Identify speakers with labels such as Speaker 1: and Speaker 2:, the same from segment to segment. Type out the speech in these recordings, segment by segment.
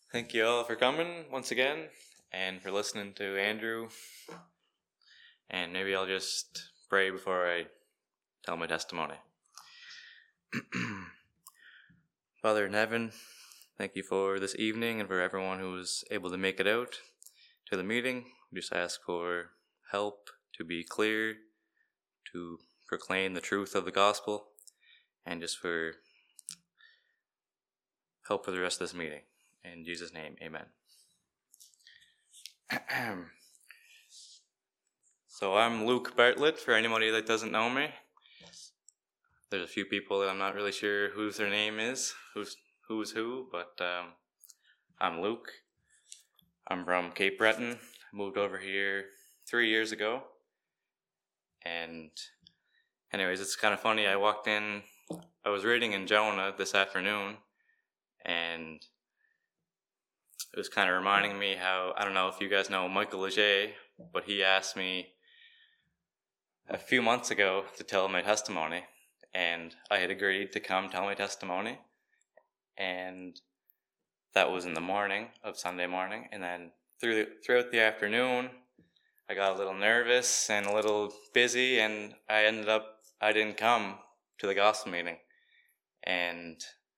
Speaker 1: Thank you all for coming once again and for listening to Andrew. And maybe I'll just pray before I tell my testimony. Father in heaven, thank you for this evening and for everyone who was able to make it out to the meeting. We just ask for help to be clear, to proclaim the truth of the gospel, and just for help for the rest of this meeting. In Jesus' name, amen. So I'm Luke Bartlett, for anybody that doesn't know me. There's a few people that I'm not really sure whose their name is, who's who, but I'm Luke. I'm from Cape Breton. I moved over here 3 years ago. And anyways, it's kind of funny. I was reading in Jonah this afternoon, and it was kind of reminding me how, I don't know if you guys know Michael Leger, but he asked me a few months ago to tell my testimony, and I had agreed to come tell my testimony, and that was in the morning of Sunday morning, and then throughout the afternoon, I got a little nervous and a little busy, and I didn't come to the gospel meeting, and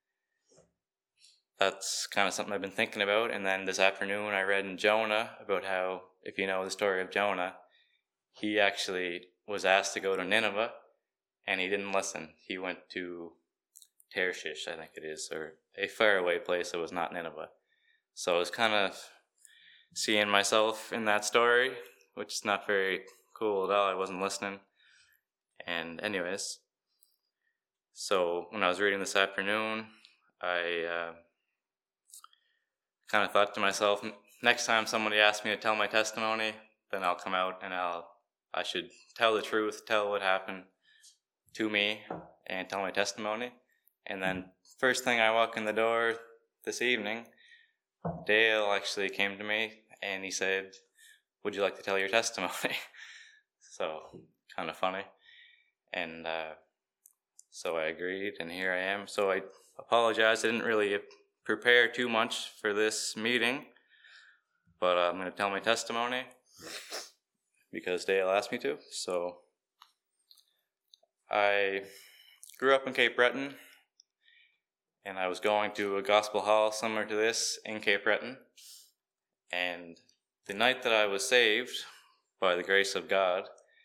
Speaker 1: that's kind of something I've been thinking about. And then this afternoon I read in Jonah about how, if you know the story of Jonah, he actually was asked to go to Nineveh, and he didn't listen. He went to Tarshish, I think it is, or a faraway place that was not Nineveh. So I was kind of seeing myself in that story, which is not very cool at all. I wasn't listening. And anyways, so when I was reading this afternoon, I kind of thought to myself, next time somebody asks me to tell my testimony, then I'll come out and I should tell the truth, tell what happened to me, and tell my testimony. And then first thing I walk in the door this evening, Dale actually came to me and he said, "Would you like to tell your testimony?" So kind of funny. And so I agreed, and here I am. So I apologize. I didn't really prepare too much for this meeting, but I'm going to tell my testimony because Dale asked me to. So I grew up in Cape Breton, and I was going to a gospel hall similar to this in Cape Breton. And the night that I was saved, by the grace of God,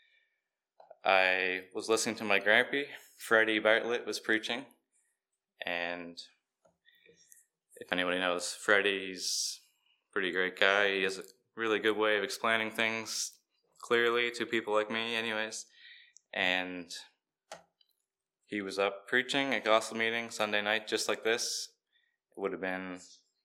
Speaker 1: I was listening to my grandpa, Freddie Bartlett, was preaching. And if anybody knows Freddie, he's a pretty great guy. He has a really good way of explaining things clearly to people like me anyways. And he was up preaching at gospel meeting Sunday night just like this. It would have been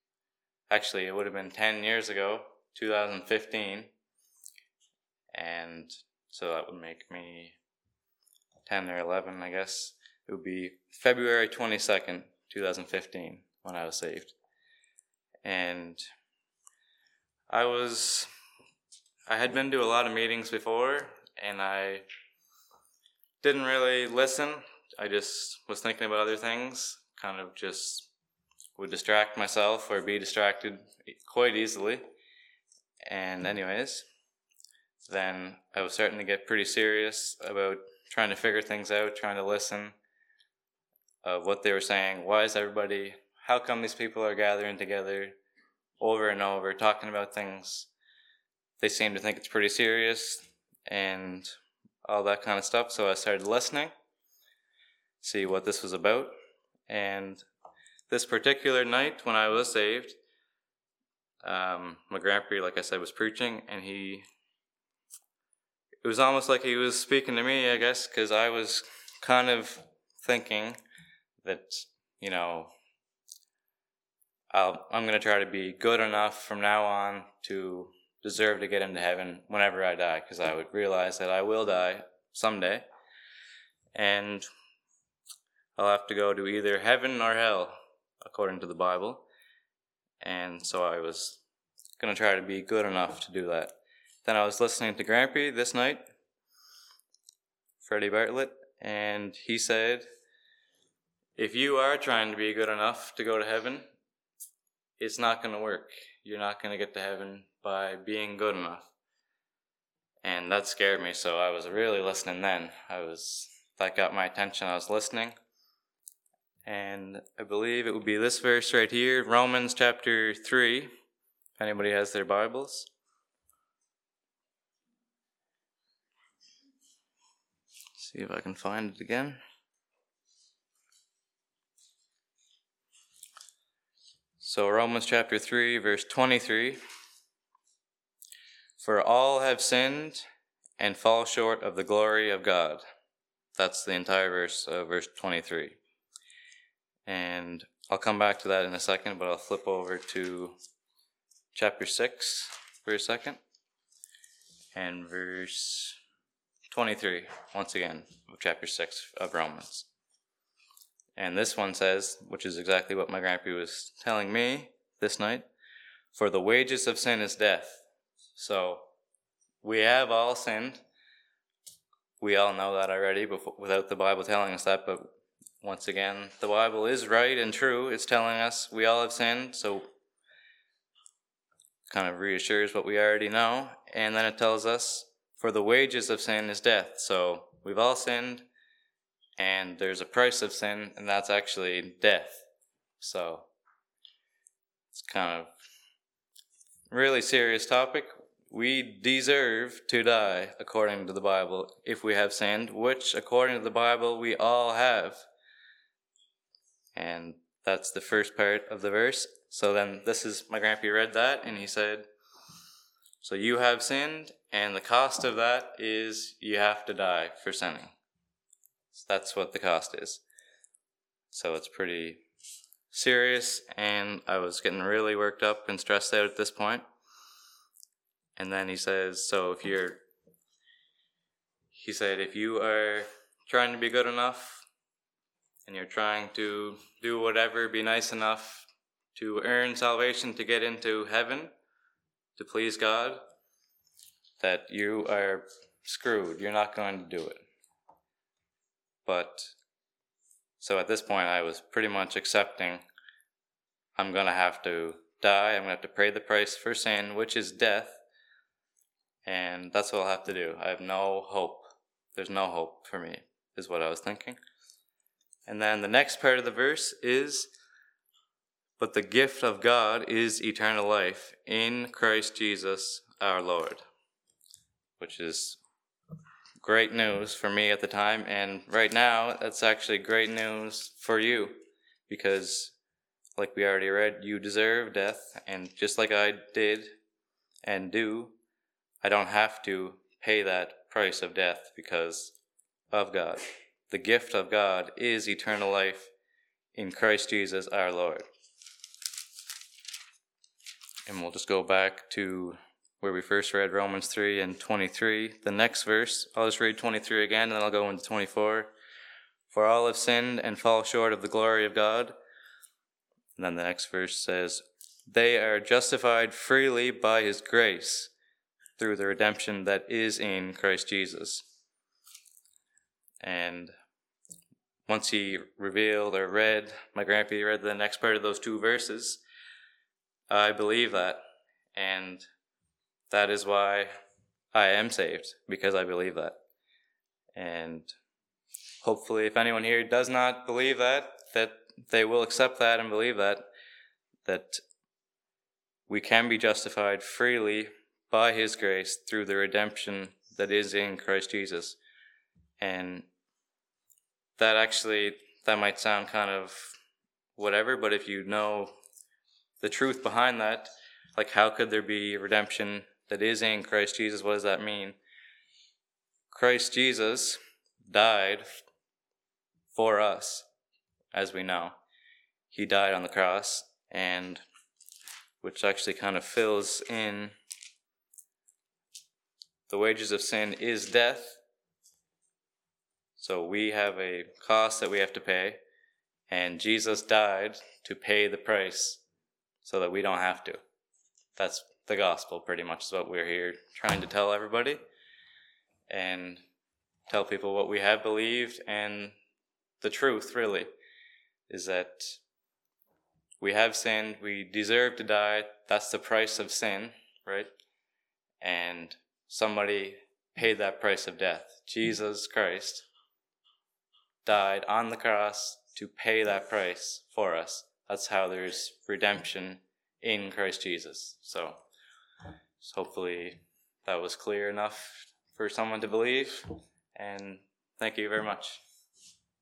Speaker 1: 10 years ago, 2015. And so that would make me 10 or 11, I guess. It would be February 22nd, 2015, when I was saved. And I had been to a lot of meetings before, and I didn't really listen. I just was thinking about other things, kind of just would distract myself or be distracted quite easily. And anyways, then I was starting to get pretty serious about trying to figure things out, trying to listen of what they were saying. How come these people are gathering together over and over, talking about things? They seem to think it's pretty serious and all that kind of stuff. So I started listening, see what this was about. And this particular night when I was saved, my grandpa, like I said, was preaching, and it was almost like he was speaking to me, I guess, because I was kind of thinking that, I'm going to try to be good enough from now on to deserve to get into heaven whenever I die, because I would realize that I will die someday, and I'll have to go to either heaven or hell, according to the Bible. And so I was going to try to be good enough to do that. Then I was listening to Grandpa this night, Freddie Bartlett, and he said, if you are trying to be good enough to go to heaven, it's not going to work. You're not going to get to heaven by being good enough. And that scared me, so I was really listening then. That got my attention. I was listening. And I believe it would be this verse right here, Romans chapter 3, if anybody has their Bibles. See if I can find it again. So Romans chapter 3, verse 23. For all have sinned and fall short of the glory of God. That's the entire verse, verse 23. And I'll come back to that in a second, but I'll flip over to chapter 6 for a second. And verse 23, once again, of chapter 6 of Romans. And this one says, which is exactly what my grandpa was telling me this night, for the wages of sin is death. So we have all sinned. We all know that already without the Bible telling us that, but once again, the Bible is right and true. It's telling us we all have sinned, so kind of reassures what we already know. And then it tells us, for the wages of sin is death. So we've all sinned, and there's a price of sin, and that's actually death. So it's kind of a really serious topic. We deserve to die according to the Bible if we have sinned, which according to the Bible we all have. And that's the first part of the verse. So then my grandpa read that and he said, so you have sinned, and the cost of that is you have to die for sinning. So that's what the cost is. So it's pretty serious, and I was getting really worked up and stressed out at this point. And then he says, so if you are trying to be good enough, and you're trying to do whatever, be nice enough to earn salvation, to get into heaven, to please God, that you are screwed. You're not going to do it. But, so at this point I was pretty much accepting I'm going to have to die. I'm going to have to pay the price for sin, which is death. And that's what I'll have to do. I have no hope. There's no hope for me, is what I was thinking. And then the next part of the verse is, but the gift of God is eternal life in Christ Jesus our Lord. Which is great news for me at the time. And right now, that's actually great news for you. Because, like we already read, you deserve death. And just like I did and do, I don't have to pay that price of death because of God. The gift of God is eternal life in Christ Jesus our Lord. And we'll just go back to where we first read Romans 3 and 23. The next verse, I'll just read 23 again, and then I'll go into 24. For all have sinned and fall short of the glory of God. And then the next verse says, they are justified freely by his grace through the redemption that is in Christ Jesus. And once he revealed or read, my grandpa read the next part of those two verses, I believe that. And that is why I am saved, because I believe that. And hopefully if anyone here does not believe that they will accept that and believe that we can be justified freely by his grace through the redemption that is in Christ Jesus. And that might sound kind of whatever, but if you know the truth behind that, like how could there be redemption that is in Christ Jesus? What does that mean? Christ Jesus died for us, as we know. He died on the cross, and which actually kind of fills in the wages of sin is death. So we have a cost that we have to pay, and Jesus died to pay the price so that we don't have to. That's the gospel, pretty much, is what we're here trying to tell everybody and tell people what we have believed. And the truth, really, is that we have sinned, we deserve to die. That's the price of sin, right? And somebody paid that price of death. Jesus Christ died on the cross to pay that price for us. That's how there's redemption in Christ Jesus. So hopefully that was clear enough for someone to believe. And thank you very much.